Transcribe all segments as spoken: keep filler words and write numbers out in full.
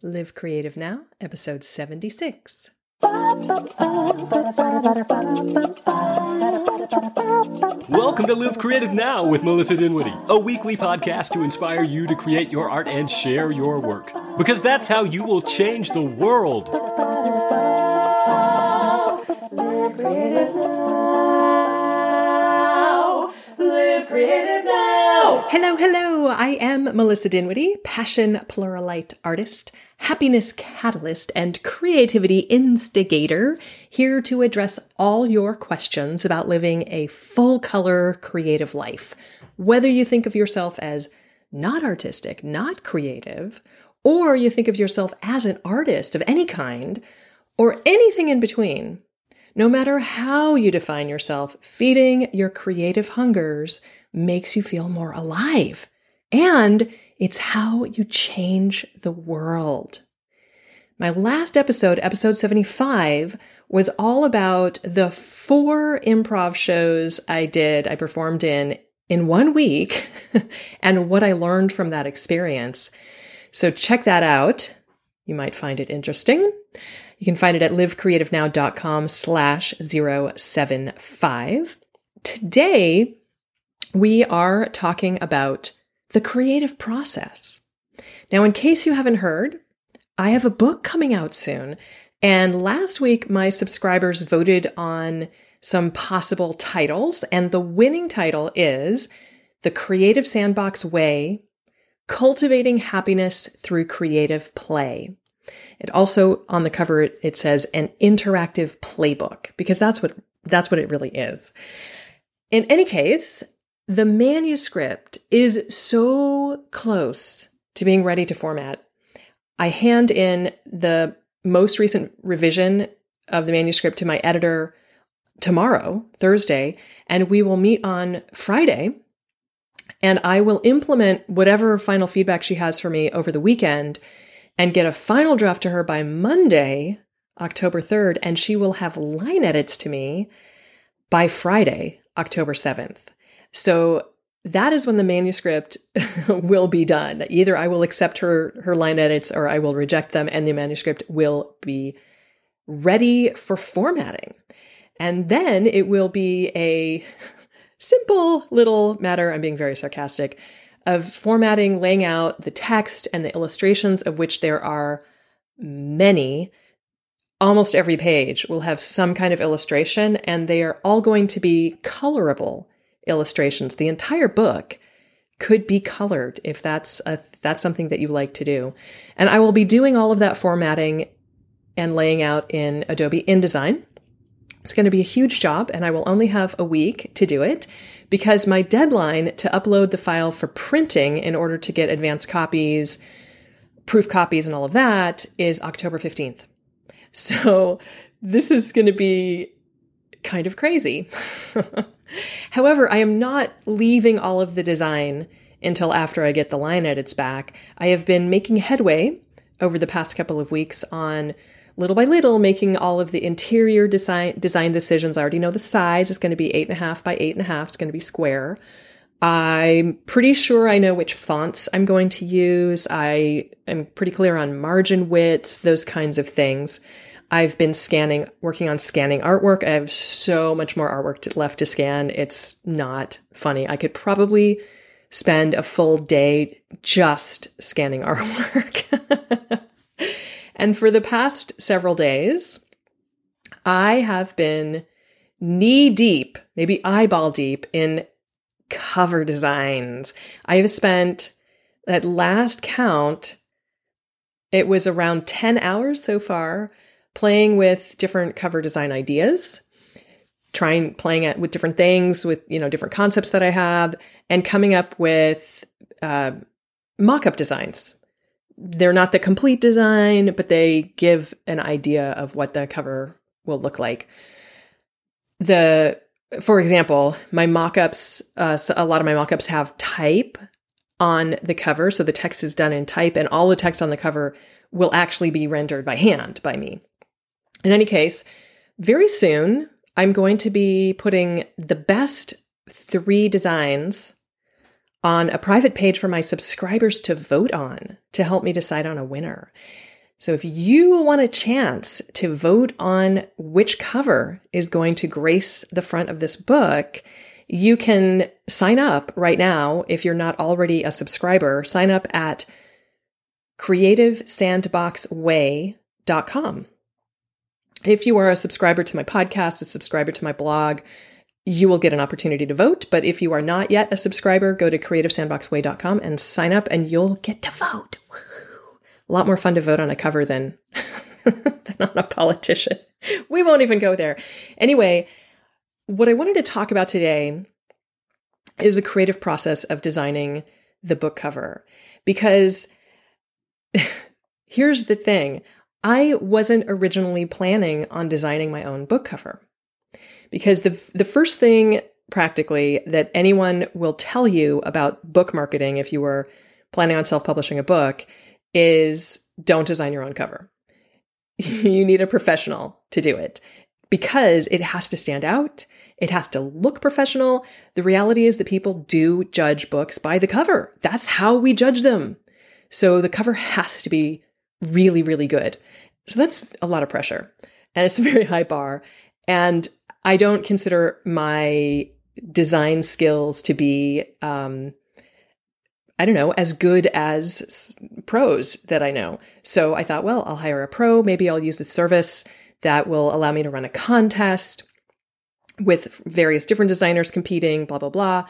Live Creative Now, episode seventy-six. Welcome to Live Creative Now with Melissa Dinwiddie, a weekly podcast to inspire you to create your art and share your work. Because that's how you will change the world. Live Creative Now. Live Creative Now. Hello, hello. I am Melissa Dinwiddie, passion pluralite artist, happiness catalyst, and creativity instigator, here to address all your questions about living a full-color creative life. Whether you think of yourself as not artistic, not creative, or you think of yourself as an artist of any kind, or anything in between, no matter how you define yourself, feeding your creative hungers makes you feel more alive. And it's how you change the world. My last episode, episode seventy-five, was all about the four improv shows I did, I performed in, in one week, and what I learned from that experience. So check that out. You might find it interesting. You can find it at livecreativenow.com slash 075. Today, we are talking about the creative process. Now, in case you haven't heard, I have a book coming out soon. And last week, my subscribers voted on some possible titles. And the winning title is The Creative Sandbox Way, Cultivating Happiness Through Creative Play. It also, on the cover, it, it says an interactive playbook, because that's what that's what it really is. In any case, the manuscript is so close to being ready to format. I hand in the most recent revision of the manuscript to my editor tomorrow, Thursday, and we will meet on Friday, and I will implement whatever final feedback she has for me over the weekend and get a final draft to her by Monday, October third, and she will have line edits to me by Friday, October seventh. So that is when the manuscript will be done. Either I will accept her, her line edits or I will reject them, and the manuscript will be ready for formatting. And then it will be a simple little matter, I'm being very sarcastic, of formatting, laying out the text and the illustrations, of which there are many. Almost every page will have some kind of illustration, and they are all going to be colorable illustrations. The entire book could be colored if that's a, that's something that you like to do. And I will be doing all of that formatting and laying out in Adobe InDesign. It's going to be a huge job, and I will only have a week to do it because my deadline to upload the file for printing in order to get advanced copies, proof copies, and all of that is October fifteenth. So this is going to be kind of crazy. However, I am not leaving all of the design until after I get the line edits back. I have been making headway over the past couple of weeks on little by little, making all of the interior design design decisions. I already know the size is going to be eight and a half by eight and a half. It's going to be square. I'm pretty sure I know which fonts I'm going to use. I am pretty clear on margin widths, those kinds of things. I've been scanning, working on scanning artwork. I have so much more artwork to, left to scan. It's not funny. I could probably spend a full day just scanning artwork. And for the past several days, I have been knee deep, maybe eyeball deep in cover designs. I have spent, at last count, it was around ten hours so far, playing with different cover design ideas, trying, playing at with different things, with, you know, different concepts that I have, and coming up with uh, mock-up designs. They're not the complete design, but they give an idea of what the cover will look like. The, for example, my mock-ups, uh, so a lot of my mock-ups have type on the cover. So the text is done in type, and all the text on the cover will actually be rendered by hand by me. In any case, very soon, I'm going to be putting the best three designs on a private page for my subscribers to vote on to help me decide on a winner. So if you want a chance to vote on which cover is going to grace the front of this book, you can sign up right now. If you're not already a subscriber, sign up at creative sandbox way dot com. If you are a subscriber to my podcast, a subscriber to my blog, you will get an opportunity to vote. But if you are not yet a subscriber, go to creative sandbox way dot com and sign up and you'll get to vote. Woo-hoo. A lot more fun to vote on a cover than, than on a politician. We won't even go there. Anyway, what I wanted to talk about today is the creative process of designing the book cover. Because here's the thing. I wasn't originally planning on designing my own book cover. Because the the first thing practically that anyone will tell you about book marketing if you were planning on self-publishing a book is don't design your own cover. You need a professional to do it because it has to stand out. It has to look professional. The reality is that people do judge books by the cover. That's how we judge them. So the cover has to be really, really good. So that's a lot of pressure and it's a very high bar. And I don't consider my design skills to be, um, I don't know, as good as pros that I know. So I thought, well, I'll hire a pro. Maybe I'll use the service that will allow me to run a contest with various different designers competing, blah, blah, blah.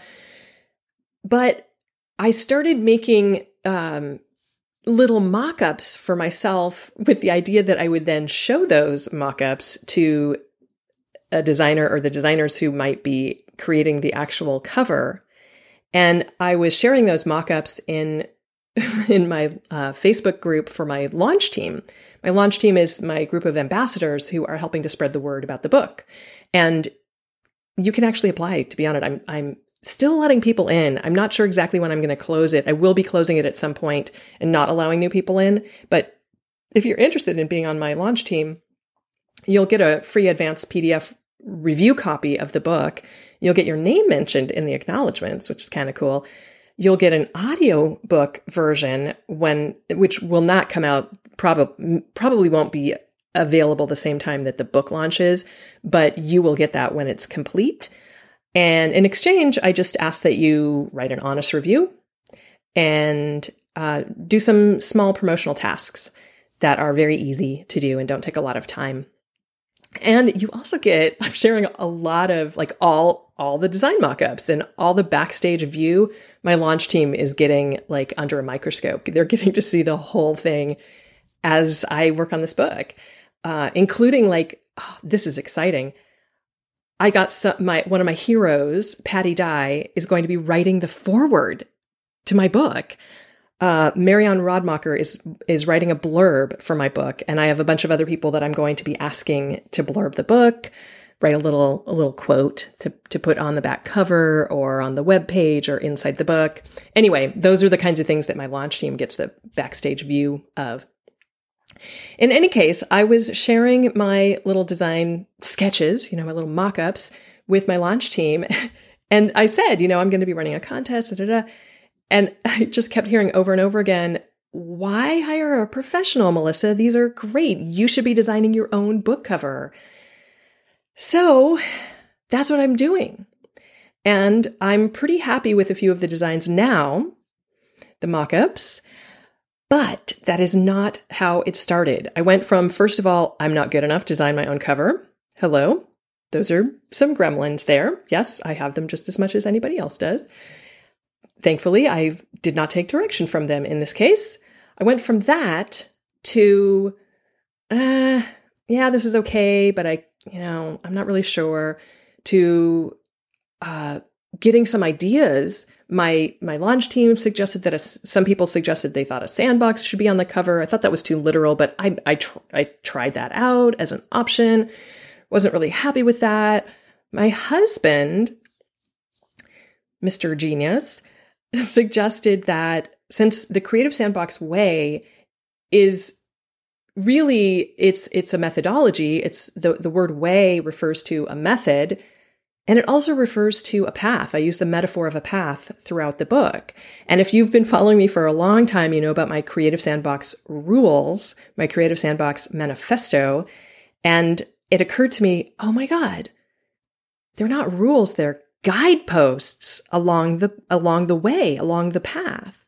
But I started making um, little mock-ups for myself with the idea that I would then show those mock-ups to a designer or the designers who might be creating the actual cover. And I was sharing those mock-ups in, in my uh, Facebook group for my launch team. My launch team is my group of ambassadors who are helping to spread the word about the book. And you can actually apply, to be honest. I'm, I'm still letting people in. I'm not sure exactly when I'm going to close it. I will be closing it at some point and not allowing new people in. But if you're interested in being on my launch team, you'll get a free advanced P D F review copy of the book. You'll get your name mentioned in the acknowledgments, which is kind of cool. You'll get an audio book version when, which will not come out, probably, probably won't be available the same time that the book launches, but you will get that when it's complete. And in exchange, I just ask that you write an honest review and uh, do some small promotional tasks that are very easy to do and don't take a lot of time. And you also get, I'm sharing a lot of like all, all the design mockups and all the backstage view. My launch team is getting like under a microscope. They're getting to see the whole thing as I work on this book, uh, including like, oh, this is exciting. I got some, my, one of my heroes, Patty Dye, is going to be writing the foreword to my book. Uh, Marianne Rodmacher is is writing a blurb for my book, and I have a bunch of other people that I'm going to be asking to blurb the book, write a little a little quote to to put on the back cover or on the web page or inside the book. Anyway, those are the kinds of things that my launch team gets the backstage view of. In any case, I was sharing my little design sketches, you know, my little mock-ups with my launch team, and I said, you know, I'm going to be running a contest, da, da, da. And I just kept hearing over and over again, why hire a professional, Melissa? These are great. You should be designing your own book cover. So that's what I'm doing. And I'm pretty happy with a few of the designs now, the mock-ups, but that is not how it started. I went from, first of all, I'm not good enough to design my own cover. Hello. Those are some gremlins there. Yes, I have them just as much as anybody else does. Thankfully, I did not take direction from them in this case. I went from that to, uh, yeah, this is okay, but I, you know, I'm not really sure, to uh, getting some ideas. My my launch team suggested that a, some people suggested they thought a sandbox should be on the cover. I thought that was too literal, but I I, tr- I tried that out as an option. Wasn't really happy with that. My husband, Mister Genius, suggested that since the Creative Sandbox way is really, it's it's a methodology, it's the, the word way refers to a method, And it also refers to a path. I use the metaphor of a path throughout the book. And if you've been following me for a long time, you know about my Creative Sandbox rules, my Creative Sandbox manifesto. And it occurred to me, oh my God, they're not rules, they're guideposts along the, along the way, along the path.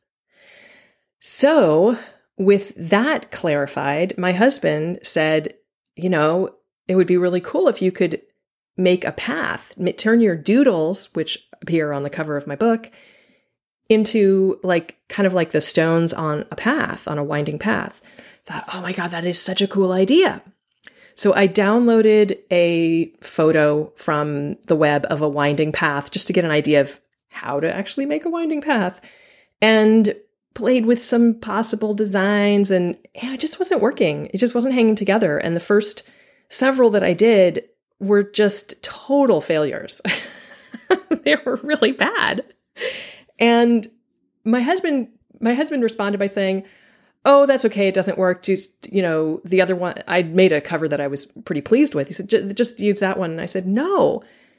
So with that clarified, my husband said, you know, it would be really cool if you could make a path, turn your doodles, which appear on the cover of my book, into like, kind of like the stones on a path, on a winding path. Thought, oh my God, that is such a cool idea. So I downloaded a photo from the web of a winding path just to get an idea of how to actually make a winding path, and played with some possible designs, and it just wasn't working. It just wasn't hanging together. And the first several that I did were just total failures. They were really bad. And my husband, my husband responded by saying, oh, that's okay. It doesn't work. Just, you know, the other one, I'd made a cover that I was pretty pleased with. He said, just use that one. And I said, no,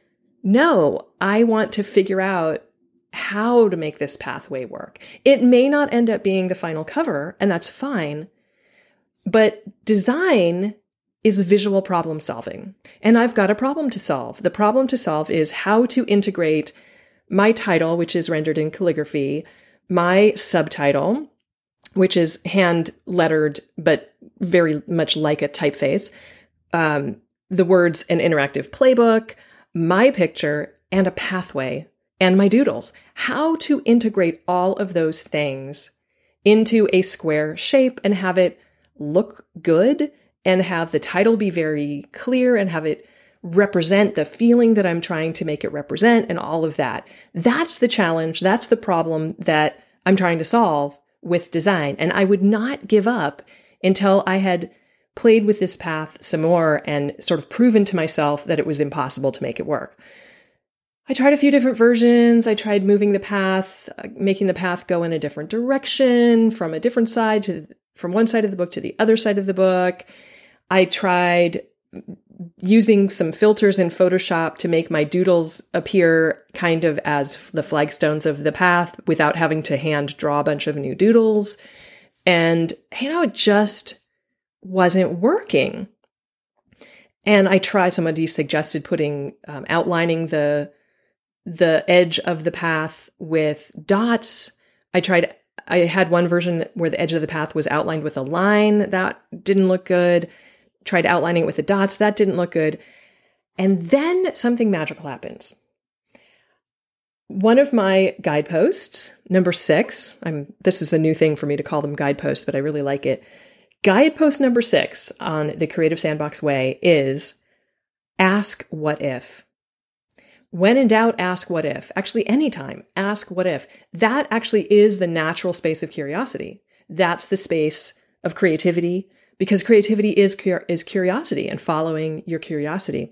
no, I want to figure out how to make this pathway work. It may not end up being the final cover, and that's fine. But design is visual problem solving. And I've got a problem to solve. The problem to solve is how to integrate my title, which is rendered in calligraphy, my subtitle, which is hand lettered, but very much like a typeface, um, the words an interactive playbook, my picture, and a pathway, and my doodles. How to integrate all of those things into a square shape and have it look good, and have the title be very clear, and have it represent the feeling that I'm trying to make it represent, and all of that. That's the challenge. That's the problem that I'm trying to solve with design. And I would not give up until I had played with this path some more and sort of proven to myself that it was impossible to make it work. I tried a few different versions. I tried moving the path, making the path go in a different direction from a different side to, from one side of the book to the other side of the book. I tried using some filters in Photoshop to make my doodles appear kind of as the flagstones of the path without having to hand draw a bunch of new doodles. And, you know, it just wasn't working. And I tried, somebody suggested putting, um, outlining the, the edge of the path with dots. I tried, I had one version where the edge of the path was outlined with a line. That didn't look good. Tried outlining it with the dots. That didn't look good. And then something magical happens. One of my guideposts, number six, I'm, this is a new thing for me to call them guideposts, but I really like it. Guidepost number six on the Creative Sandbox way is ask what if. When in doubt, ask what if. Actually, anytime, ask what if. That actually is the natural space of curiosity. That's the space of creativity, because creativity is is curiosity and following your curiosity.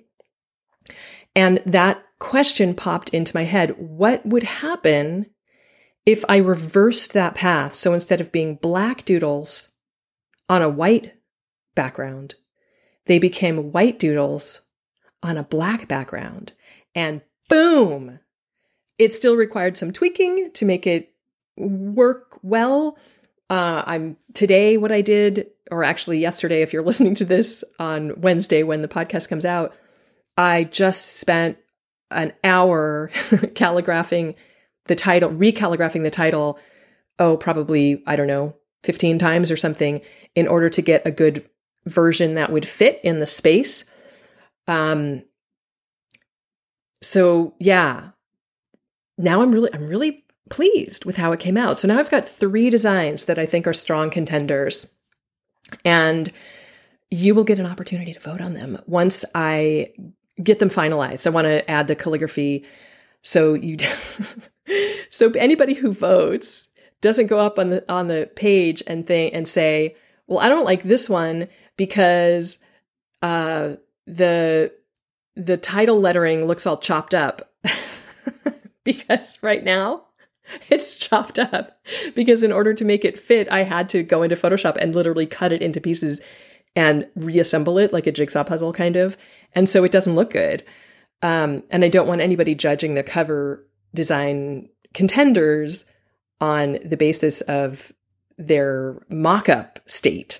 And that question popped into my head. What would happen if I reversed that path? So instead of being black doodles on a white background, they became white doodles on a black background. And boom! It still required some tweaking to make it work well. Uh, I'm today what I did, or actually yesterday, if you're listening to this on Wednesday when the podcast comes out, I just spent an hour calligraphing the title, recalligraphing the title, oh, probably, I don't know, fifteen times or something, in order to get a good version that would fit in the space. Um, so yeah, now I'm really, I'm really pleased with how it came out. So now I've got three designs that I think are strong contenders, and you will get an opportunity to vote on them once I get them finalized. I want to add the calligraphy. So you, so anybody who votes doesn't go up on the, on the page and think and say, well, I don't like this one because, uh, the, the title lettering looks all chopped up. Because right now it's chopped up, because in order to make it fit, I had to go into Photoshop and literally cut it into pieces and reassemble it like a jigsaw puzzle kind of. And so it doesn't look good. Um, and I don't want anybody judging the cover design contenders on the basis of their mock-up state.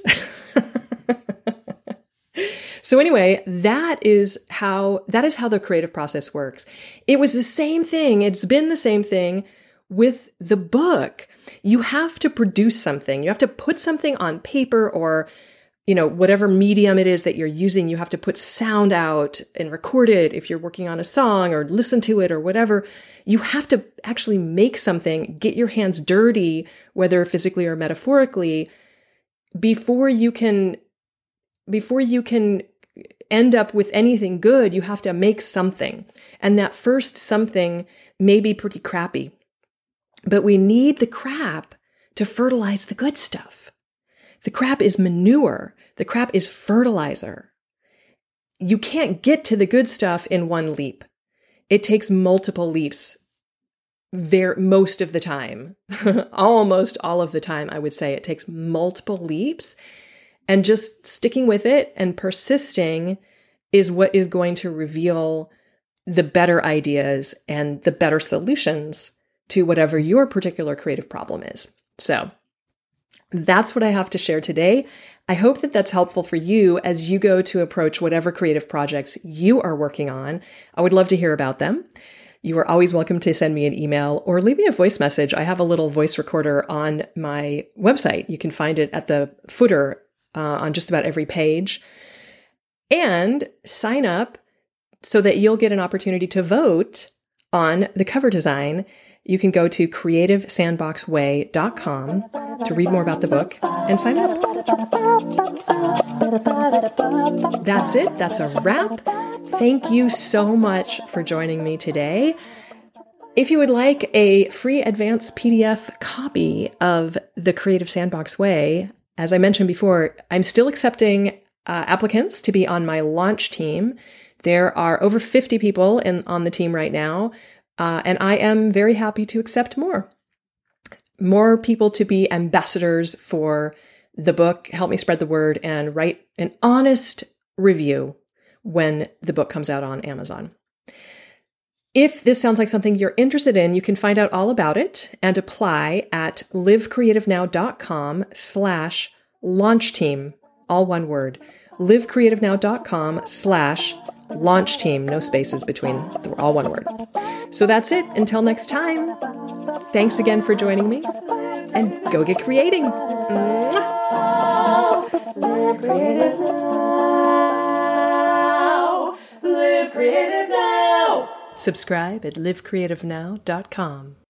So anyway, that is how, that is how the creative process works. It was the same thing. It's been the same thing with the book. You have to produce something. You have to put something on paper or, you know, whatever medium it is that you're using. You have to put sound out and record it if you're working on a song, or listen to it or whatever. You have to actually make something, get your hands dirty, whether physically or metaphorically, before you can, before you can end up with anything good. You have to make something. And that first something may be pretty crappy, but we need the crap to fertilize the good stuff. The crap is manure. The crap is fertilizer. You can't get to the good stuff in one leap. It takes multiple leaps. Very, most of the time, almost all of the time, I would say it takes multiple leaps. And just sticking with it and persisting is what is going to reveal the better ideas and the better solutions to whatever your particular creative problem is. So that's what I have to share today. I hope that that's helpful for you as you go to approach whatever creative projects you are working on. I would love to hear about them. You are always welcome to send me an email or leave me a voice message. I have a little voice recorder on my website. You can find it at the footer Uh, on just about every page, and sign up so that you'll get an opportunity to vote on the cover design. You can go to creative sandbox way dot com to read more about the book and sign up. That's it. That's a wrap. Thank you so much for joining me today. If you would like a free advanced P D F copy of The Creative Sandbox Way, as I mentioned before, I'm still accepting uh, applicants to be on my launch team. There are over fifty people in, on the team right now, uh, and I am very happy to accept more. More people to be ambassadors for the book, help me spread the word, and write an honest review when the book comes out on Amazon. If this sounds like something you're interested in, you can find out all about it and apply at livecreativenow.com slash launch team, all one word, livecreativenow.com slash launch team, no spaces between, all one word. So that's it. Until next time, thanks again for joining me, and go get creating. Mwah! Live creative now. Live creative now. Subscribe at live creative now dot com.